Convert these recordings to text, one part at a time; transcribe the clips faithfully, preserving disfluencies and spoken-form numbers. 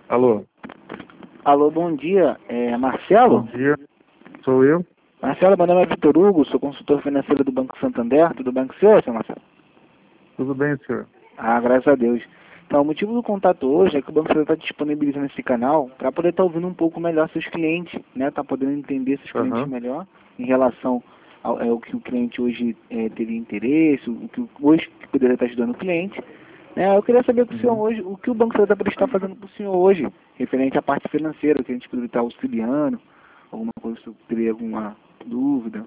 Alô? Alô, bom dia. É Marcelo? Bom dia. Sou eu? Marcelo, meu nome é Vitor Hugo, sou consultor financeiro do Banco Santander. Tudo bem com o senhor, seu Marcelo? Tudo bem, senhor? Ah, graças a Deus. Então, o motivo do contato hoje é que o Banco Santander está disponibilizando esse canal para poder estar ouvindo um pouco melhor seus clientes, né? Tá podendo entender seus clientes Aham. melhor em relação ao, ao que o cliente hoje é, teria interesse, o que o- hoje que poderia estar ajudando o cliente. Né? Eu queria saber com o senhor Uhum. hoje, o que o Banco Santander está fazendo para o senhor hoje, referente à parte financeira, que a gente poderia estar auxiliando, alguma coisa, se teria alguma dúvida.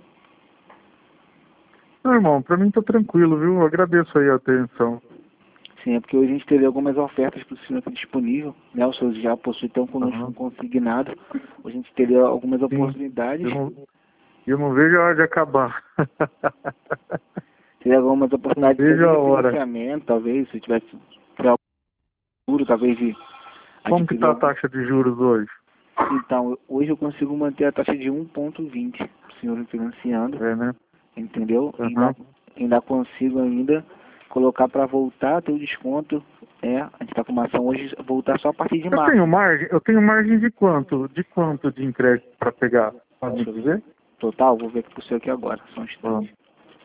Não, irmão, pra mim tá tranquilo, viu? Eu agradeço aí a atenção. Sim, é porque hoje a gente teria algumas ofertas para o senhor aqui disponível, né? O senhor já possui tão conosco um Aham. consignado. Hoje a gente teria algumas Sim. oportunidades, Eu não, eu não vejo a hora de acabar. teria algumas Não oportunidades até vejo de a hora. refinanciamento, talvez, se tivesse tiver futuro, talvez de Como que adquirir tá a algum. taxa de juros hoje? Então, hoje eu consigo manter a taxa de um ponto vinte para o senhor financiando, É, né? entendeu? E ainda, Aham. ainda consigo ainda colocar para voltar a ter o desconto. É, a gente está com uma ação hoje, voltar só a partir de Eu março. tenho margem, eu tenho margem de quanto? De quanto de crédito pra pegar? Pode me Deixa eu ver. dizer? Total, vou ver aqui pro senhor aqui agora, só um Ah. instante.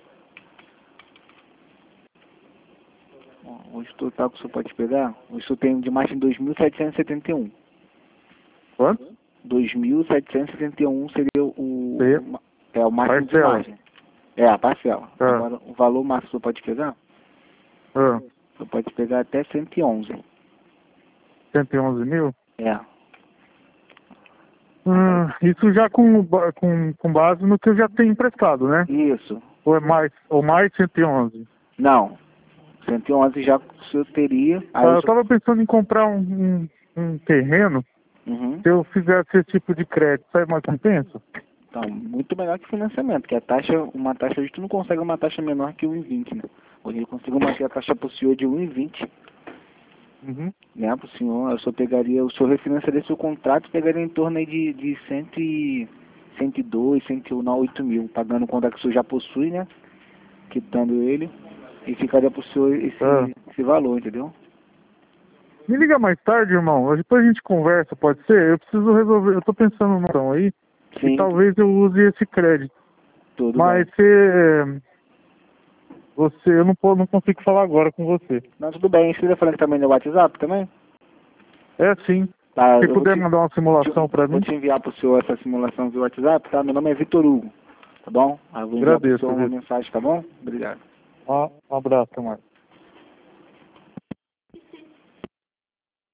Ó, hoje o total que o senhor pode pegar, o senhor tem de margem dois mil setecentos e setenta e um. Quanto? dois mil setecentos e setenta e um seria o, P. o ma- é o máximo de Parcela. margem. É, a parcela. Tá. Agora, o valor máximo que o senhor pode pegar, Ah. o senhor pode pegar até cento e onze. cento e onze mil? É. Hum, isso já com, ba- com, com base no que eu já tenho emprestado, né? Isso. Ou é mais, ou mais cento e onze? Não. cento e onze já o senhor teria. Aí Ah, o eu senhor... estava pensando em comprar um, um, um terreno. Uhum. Se eu fizesse esse tipo de crédito, sabe mais compensa? Então, muito melhor que financiamento, que a taxa, uma taxa, hoje tu não consegue uma taxa menor que um e vinte, né? Hoje eu consigo manter a taxa pro senhor de um e vinte, Uhum. né? Pro senhor, eu só pegaria, o senhor refinanciaria seu contrato, pegaria em torno aí de, de cento e, cento e dois, cento e um, não, oito mil, pagando o contrato que o senhor já possui, né? Quitando ele, e ficaria pro senhor Ah. esse, esse valor, entendeu? Me liga mais tarde, irmão. Depois a gente conversa, pode ser? Eu preciso resolver. Eu tô pensando numa ação aí e Sim, talvez eu use esse crédito. tudo Mas bem. você, você eu não, po- não consigo falar agora com você. Não, tudo bem. Você tá falando também no WhatsApp também? É sim. Tá, Se eu vou puder te, mandar uma te- simulação para vou mim, te enviar pro senhor essa simulação via WhatsApp, tá? Meu nome é Vitor Hugo, tá bom? Aí eu vou enviar pro senhor agradeço, uma viu? mensagem, tá bom? Obrigado. Um abraço, Marcos.